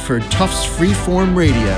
for Tufts Freeform Radio.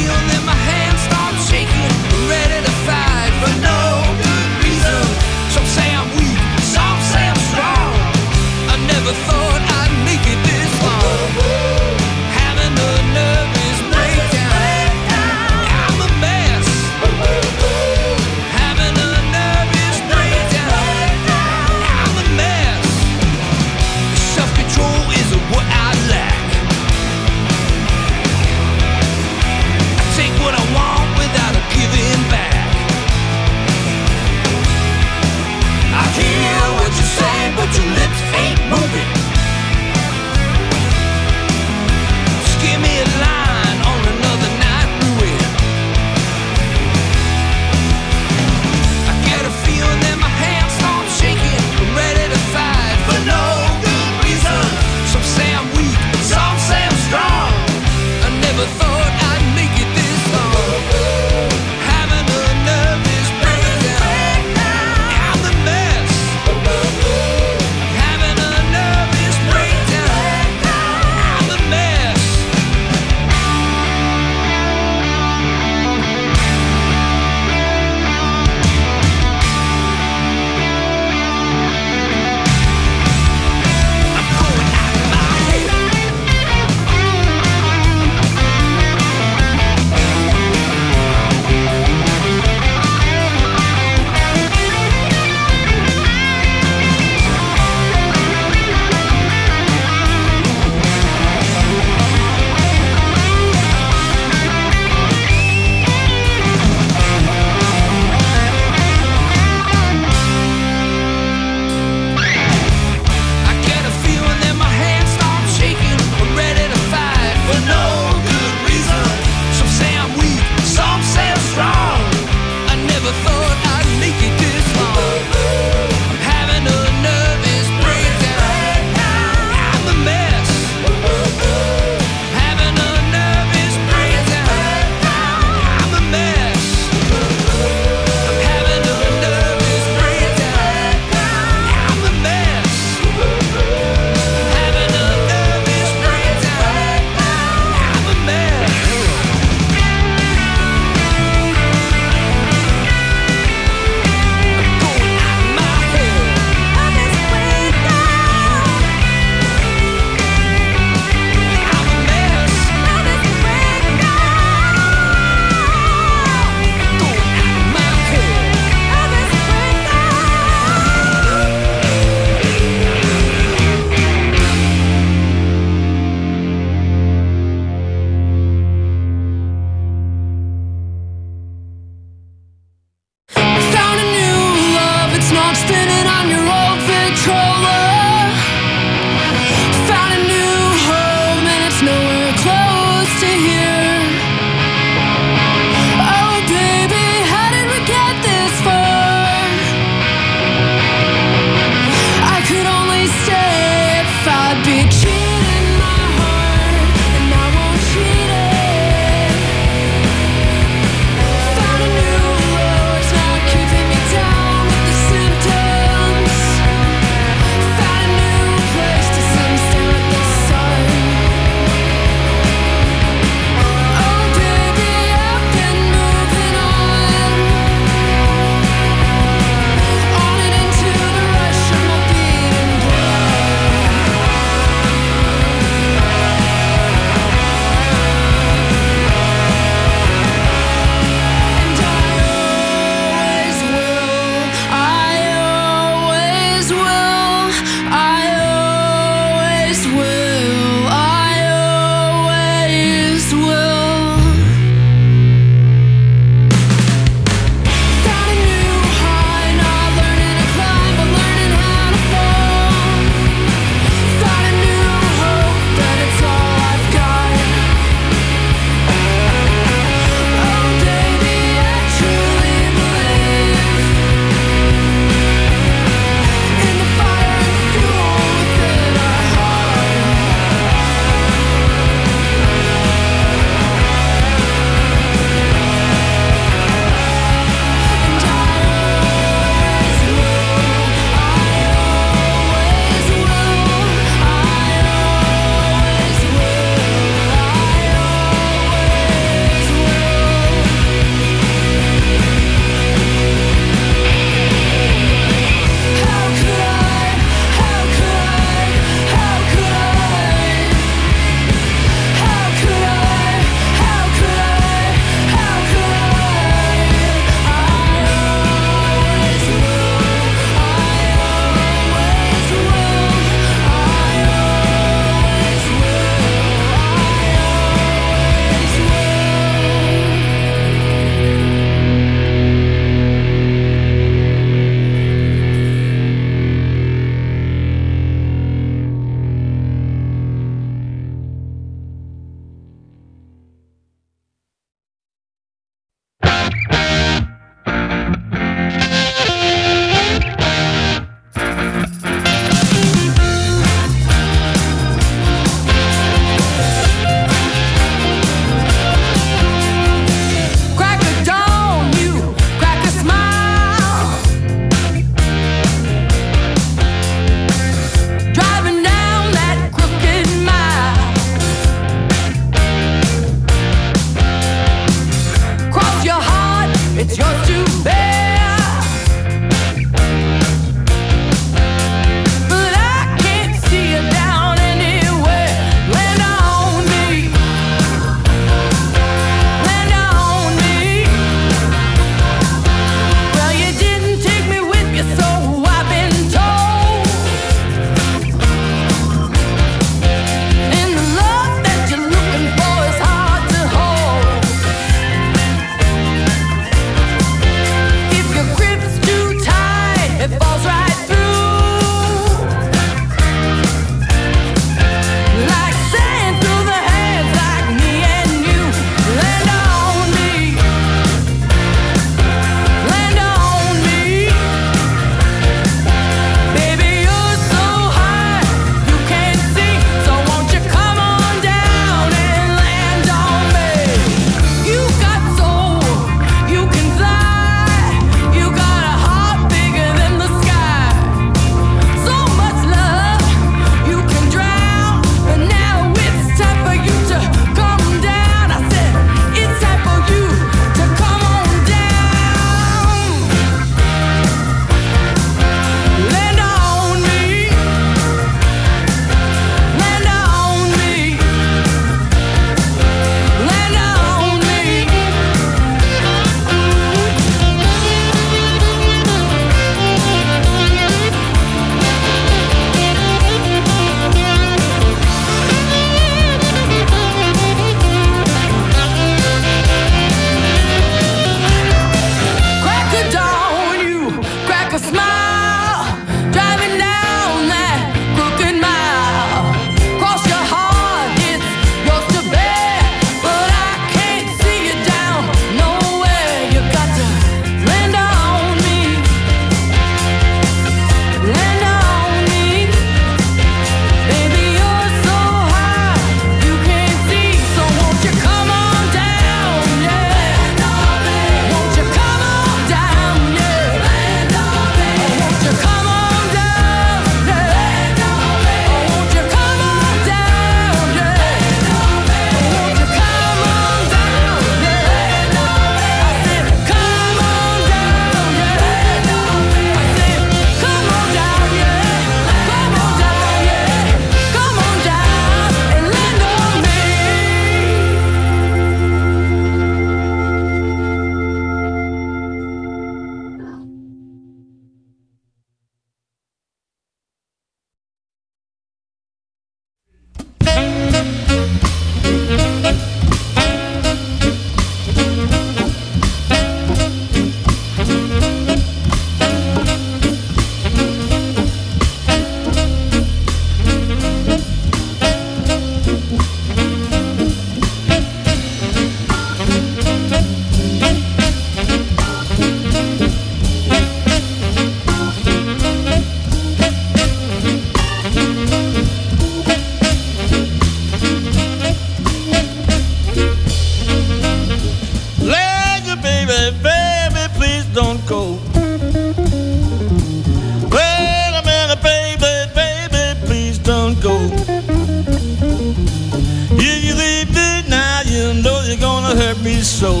be so.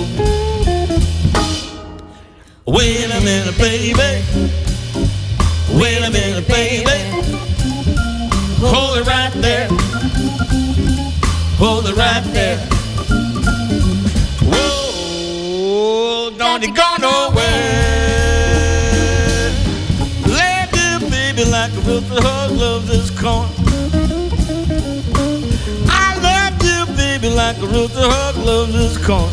Wait a minute, baby. Wait a minute, baby. Hold it right there. Hold it right there. Whoa, don't you go nowhere. Let you, baby, like a rooster hug loves his corn. I love you, baby, like a rooster hug loves his corn.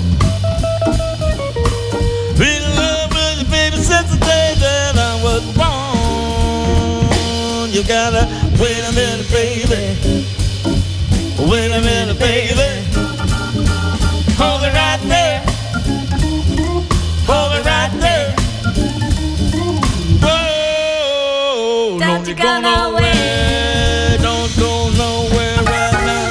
Been in love with you, baby, since the day that I was born. You gotta wait a minute, baby. Wait a minute, baby. Hold it right there. Hold it right there. Whoa, don't you go nowhere. Don't go nowhere right now.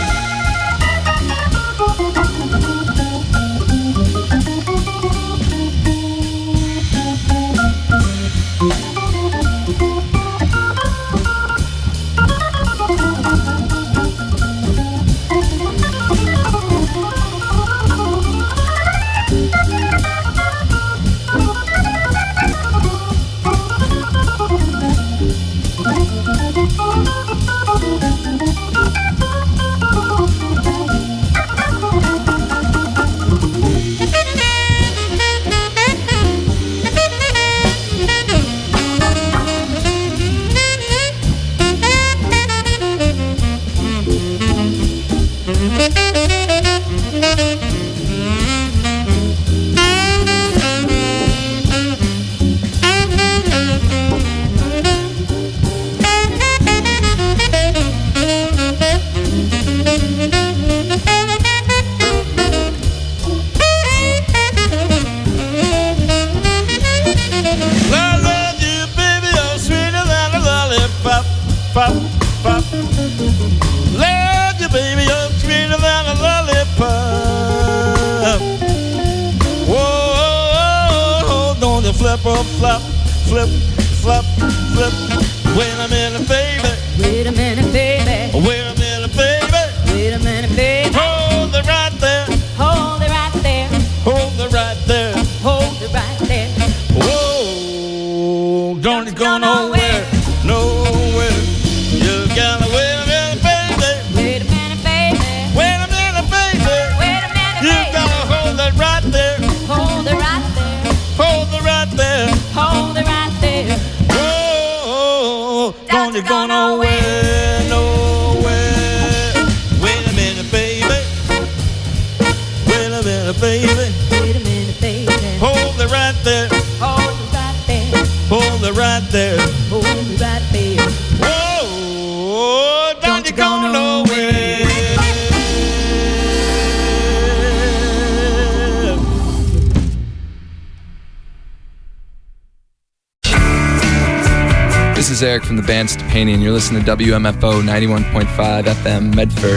Pop, pop. Love you, baby, you're sweeter than a lollipop. Whoa, don't you flip or flop, flip, flop, flip. Wait a minute, baby. Wait a minute, baby. Wait a minute, baby. Wait a minute, baby. Hold it right there. Hold it right there. Hold it right there. Hold it right there. Whoa, don't you go nowhere, nowhere. You gotta wait a minute, baby. Wait a minute, baby. Wait a minute, baby. Wait a minute, You baby. gotta hold it right there. Hold it right there. Hold it right there. Hold it right there. Whoa, don't you go nowhere, nowhere. Wait a minute, baby. Wait a minute, baby. Wait a minute, baby. Hold it right there. Hold it right there. Hold it right there. Hold it right there. Whoa, don't you go nowhere. This is Eric from the band Stepanian. You're listening to WMFO 91.5 FM Medford.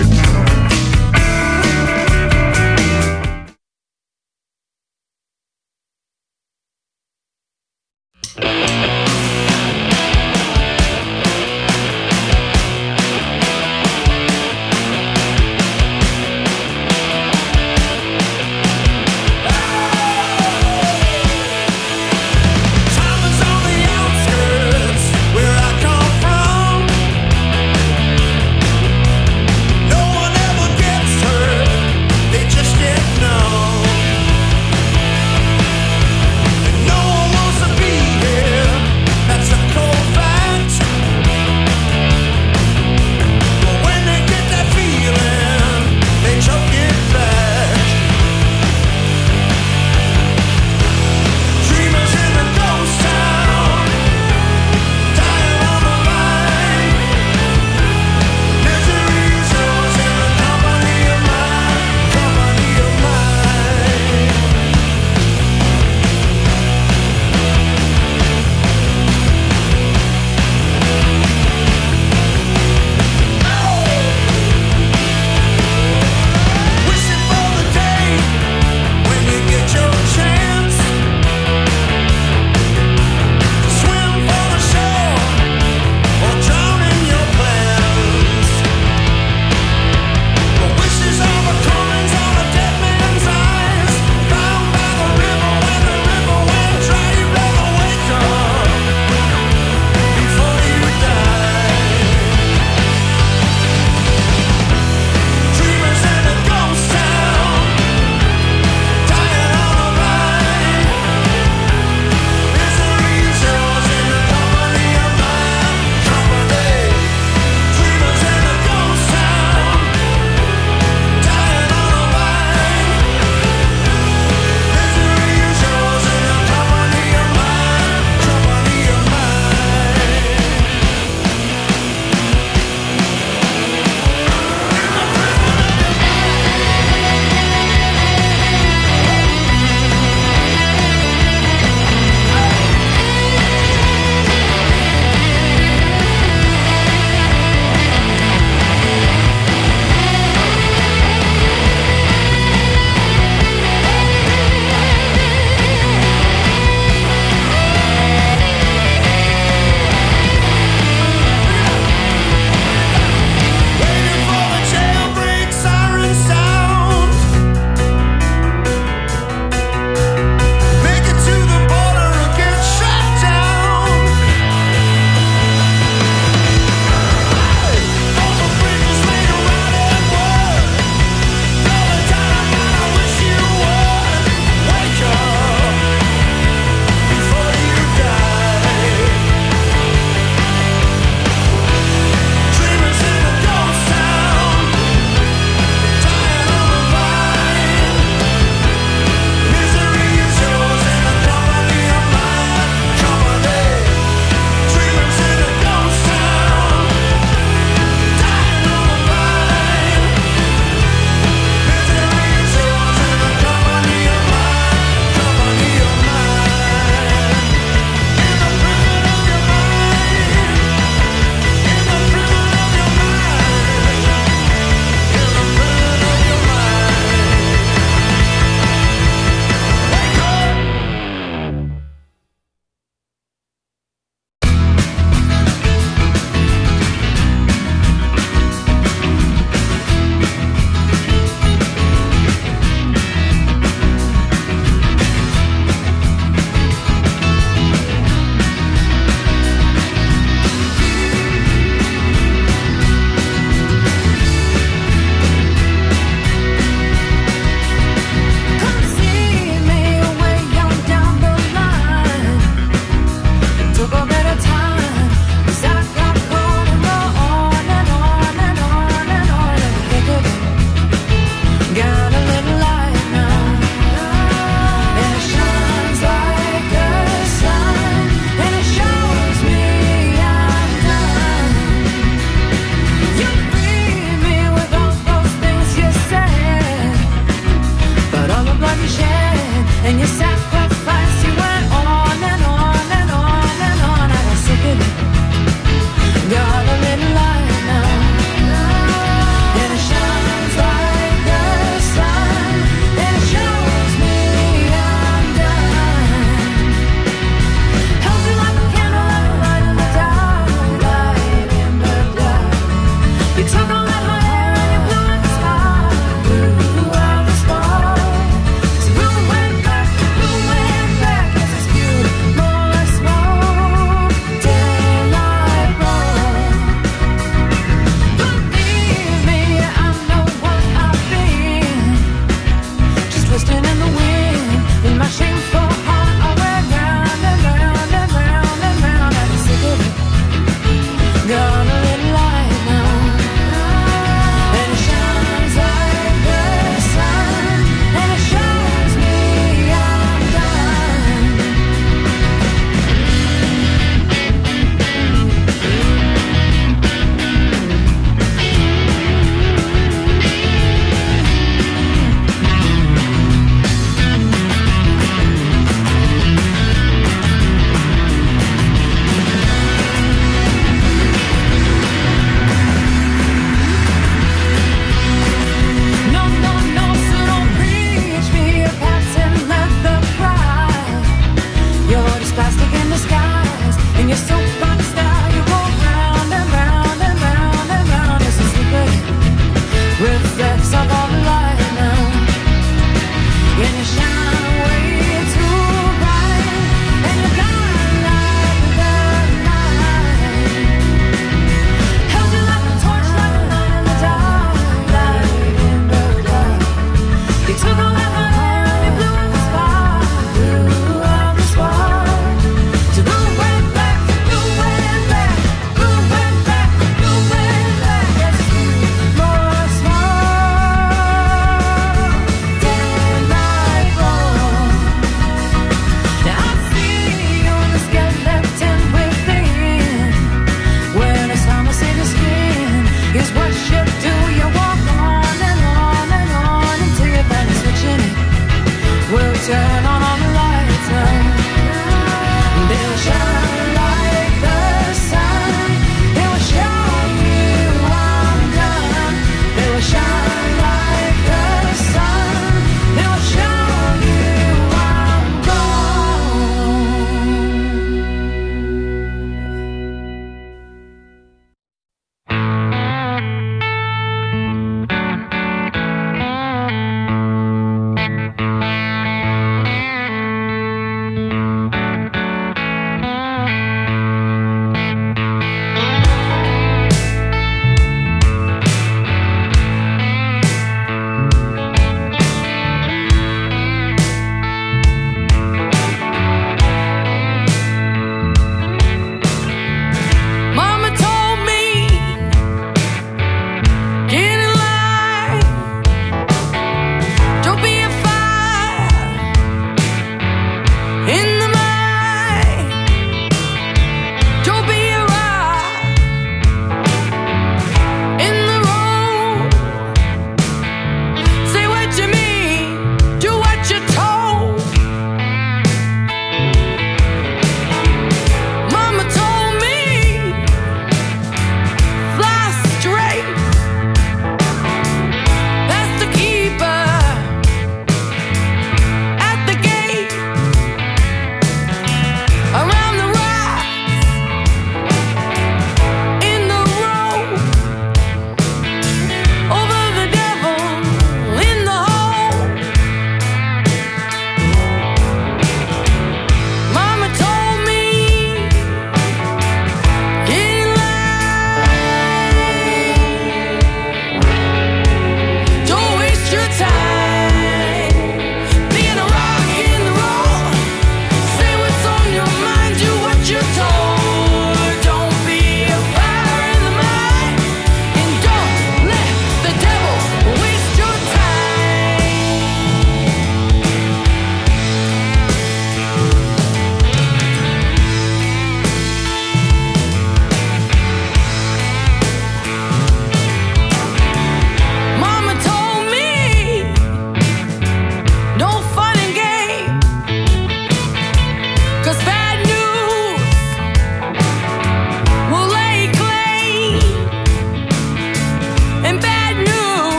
No one ever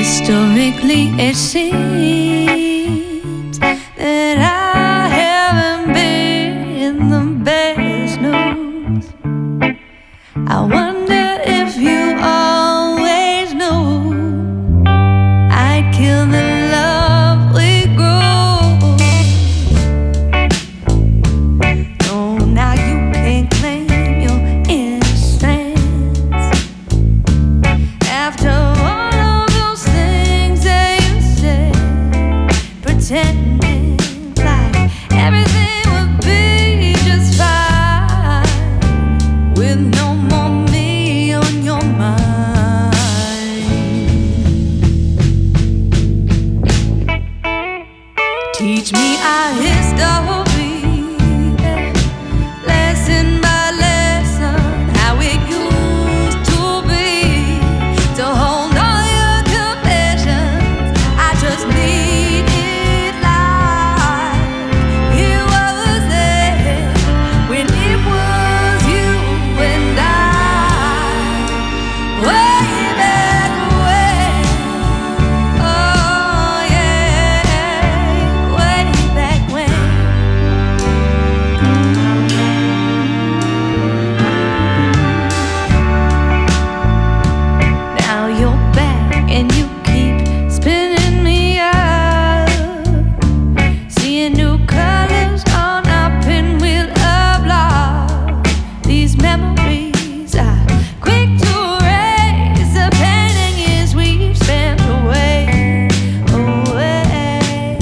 Historically, it seems that I haven't been the best news. I wonder if you always knew I'd kill the love we grew. No, now you can't claim your innocence after all of those things that you said, pretending like everything would be just fine with no more me on your mind. Teach me our history, lesson by lesson, how it used to be, to hold all your confessions. I just need it like it was there when it was you and I, way back when. Oh yeah, way back when. Now you're back and you keep spinning me up, seeing new colors on our pinwheel of love. These memories are quick to erase the painting years we've spent away, away.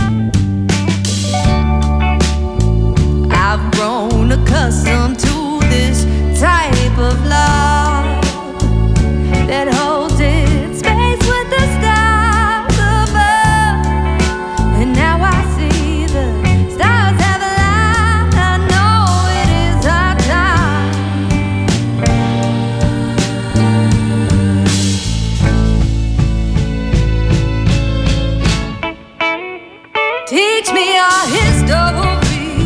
I've grown accustomed to this type of love that holds its space with the stars above. And now I see the stars have aligned. I know it is our time. Teach me our history,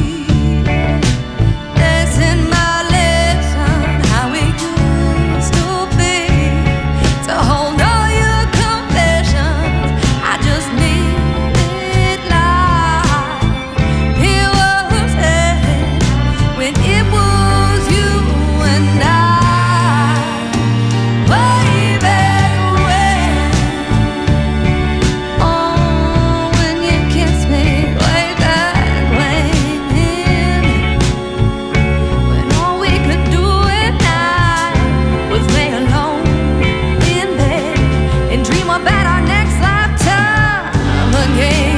lesson by lesson, how it used to be, to hold all your confessions. I just need it like it was there when it was you and I, way back when. Oh, when you kissed me, way back when all we could do at night was lay alone in bed and dream about our next lifetime again.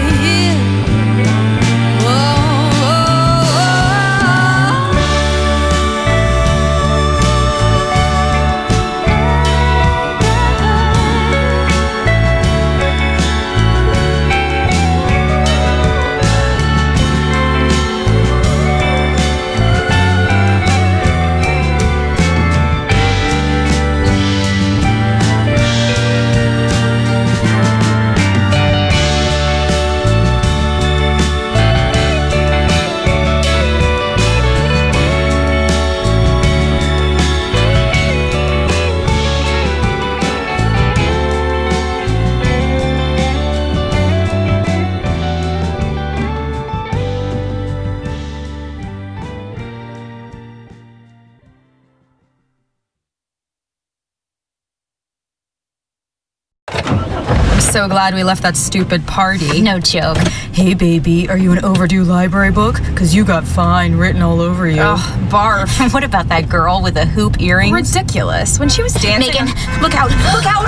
So glad we left that stupid party. No joke. Hey, baby, are you an overdue library book? Because you got fine written all over you. Oh, barf. What about that girl with the hoop earrings? Ridiculous. When she was dancing... Megan, look out! Look out!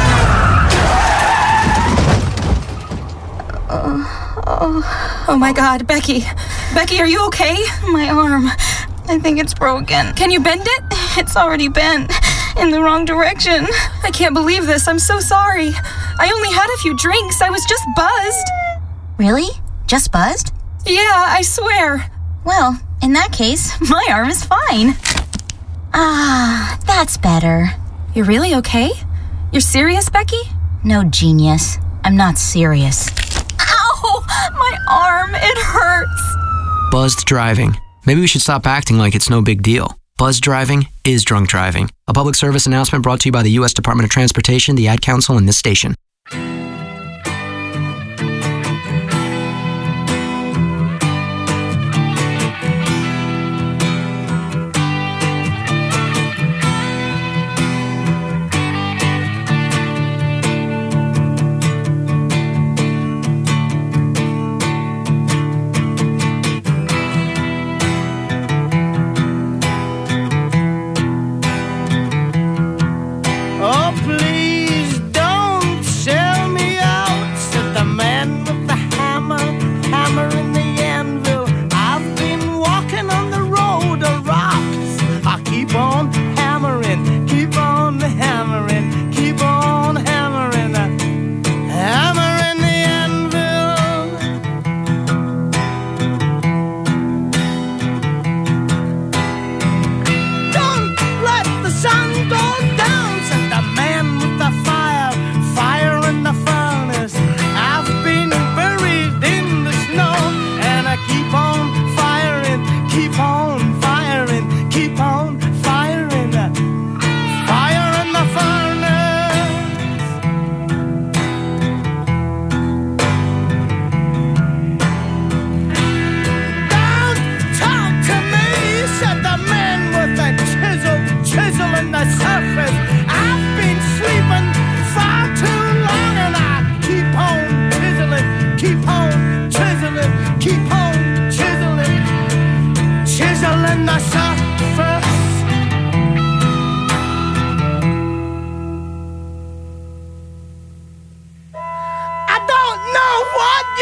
Oh my God, Becky. Becky, are you okay? My arm. I think it's broken. Can you bend it? It's already bent in the wrong direction. I can't believe this. I'm so sorry. I only had a few drinks. I was just buzzed. Really? Just buzzed? Yeah, I swear. Well, in that case, my arm is fine. Ah, that's better. You're really okay? You're serious, Becky? No, genius. I'm not serious. Ow! My arm, it hurts. Buzzed driving. Maybe we should stop acting like it's no big deal. Buzzed driving is drunk driving. A public service announcement brought to you by the U.S. Department of Transportation, the Ad Council, and this station.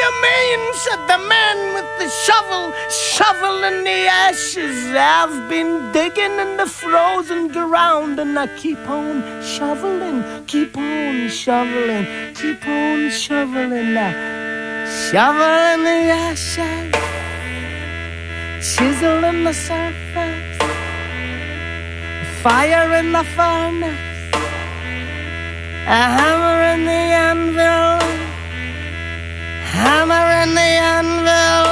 you mean? Said the man with the shovel, shoveling the ashes. I've been digging in the frozen ground, and I keep on shoveling, keep on shoveling, keep on shoveling now. Shoveling the ashes, chiseling the surface, fire in the furnace, a hammer in the anvil, hammer in the anvil.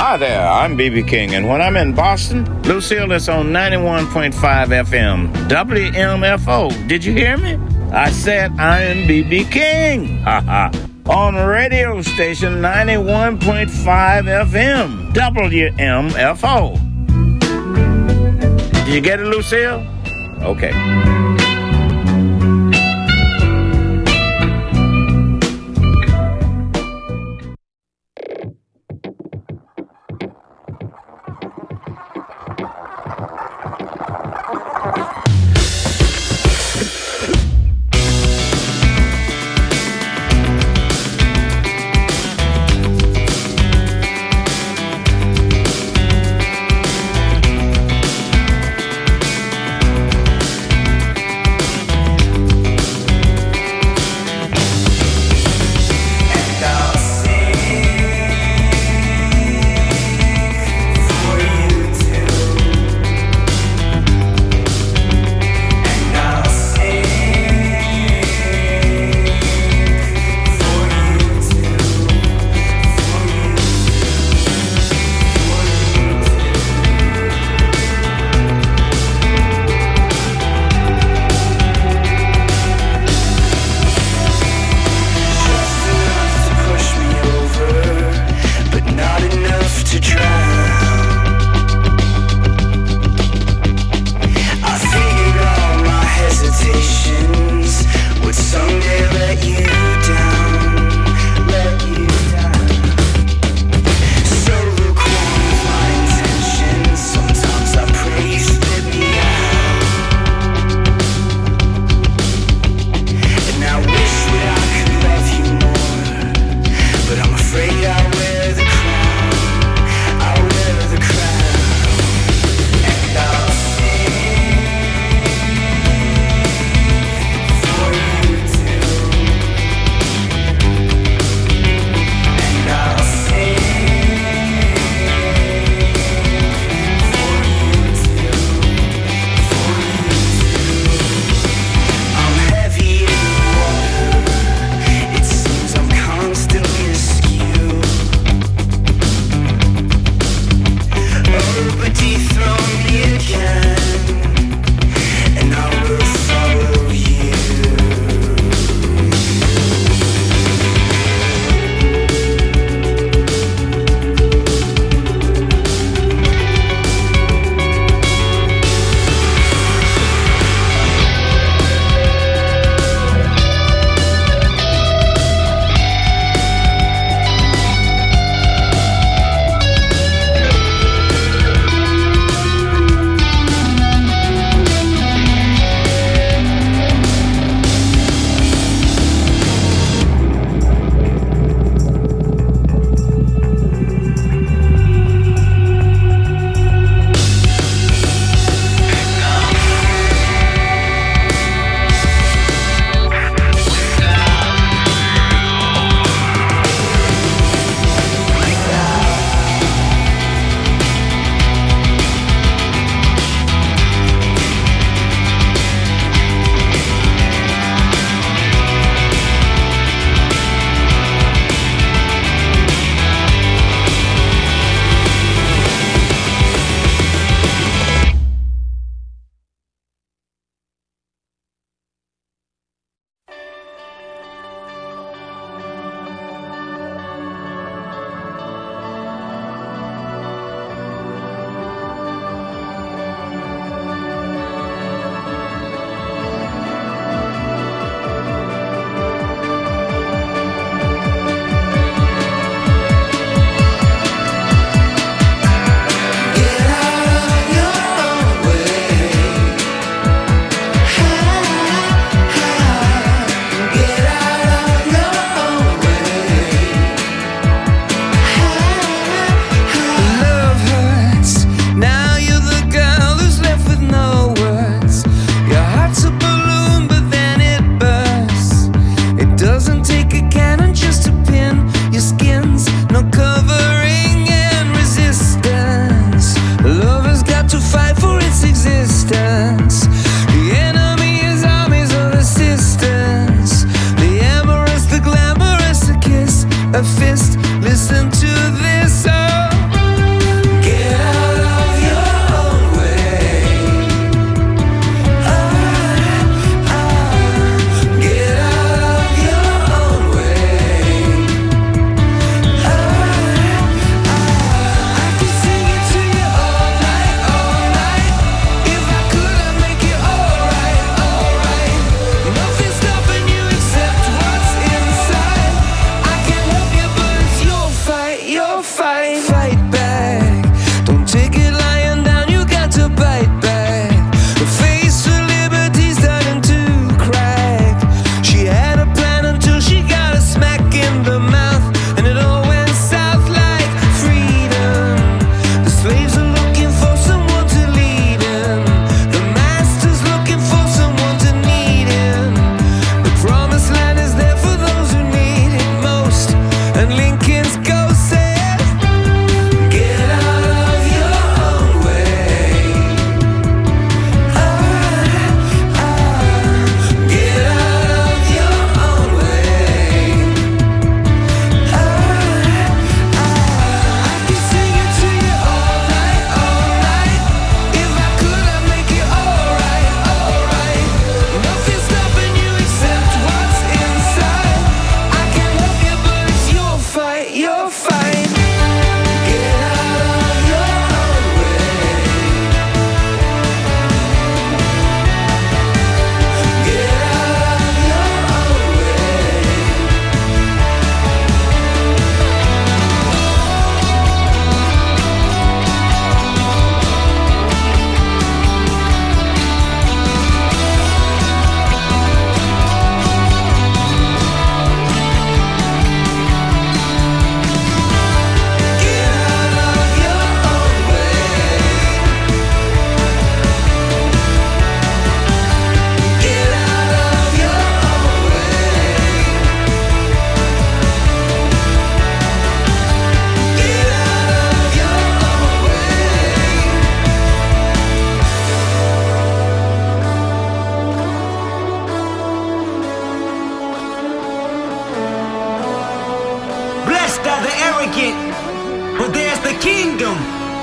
Hi there, I'm B.B. King, and when I'm in Boston, Lucille is on 91.5 FM, WMFO. Did you hear me? I said I am B.B. King. On radio station 91.5 FM, WMFO. Did you get it, Lucille? Okay.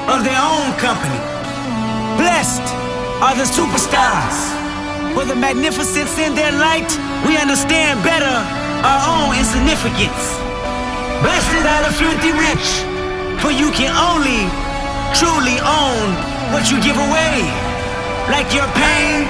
of their own company. Blessed are the superstars. For the magnificence in their light, we understand better our own insignificance. Blessed are the filthy rich, for you can only truly own what you give away, like your pain.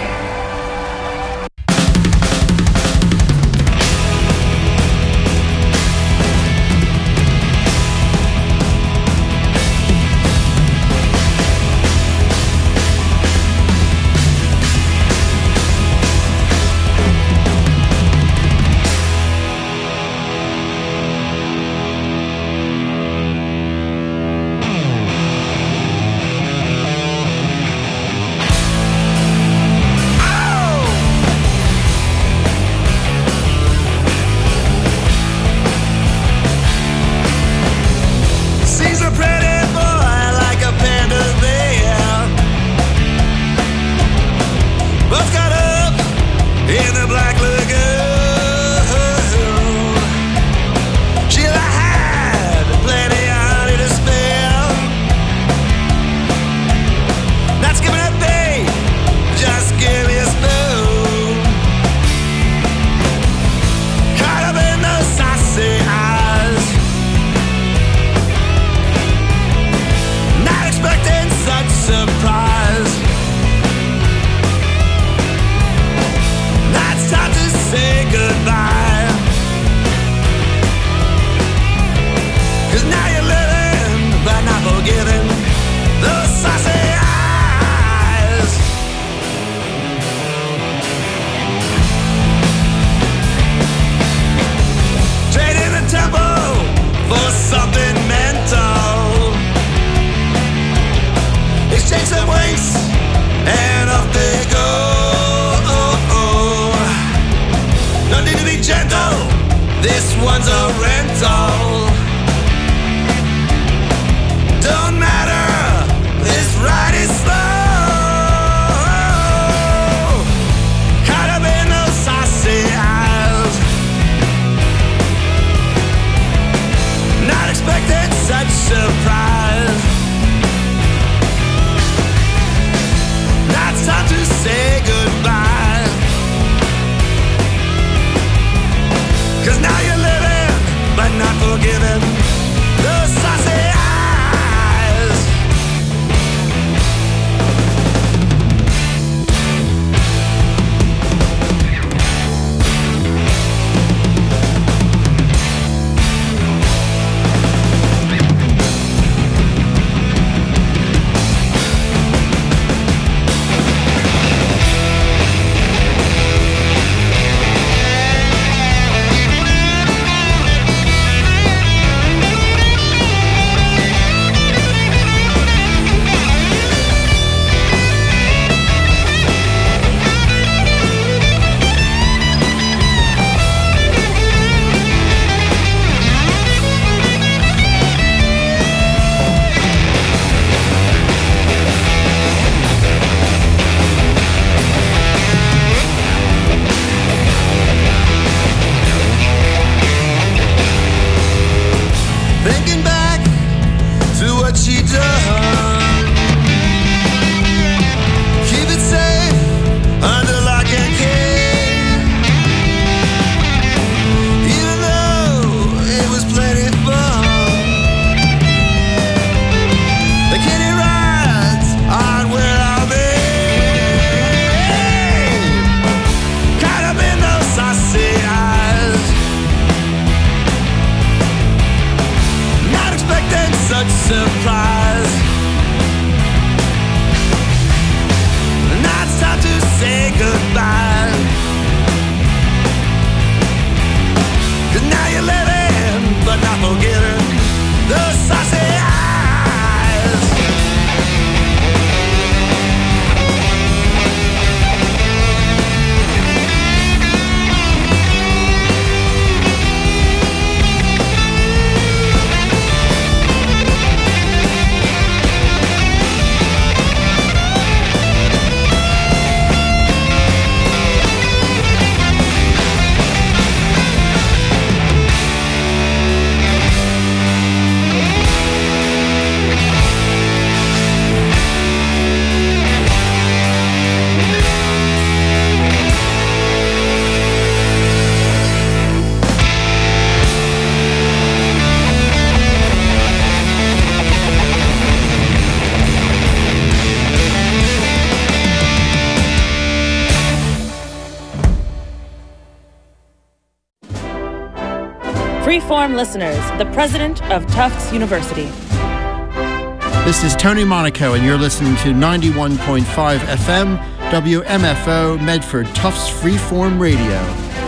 Freeform listeners, the president of Tufts University. This is Tony Monaco, and you're listening to 91.5 FM, WMFO, Medford, Tufts Freeform Radio.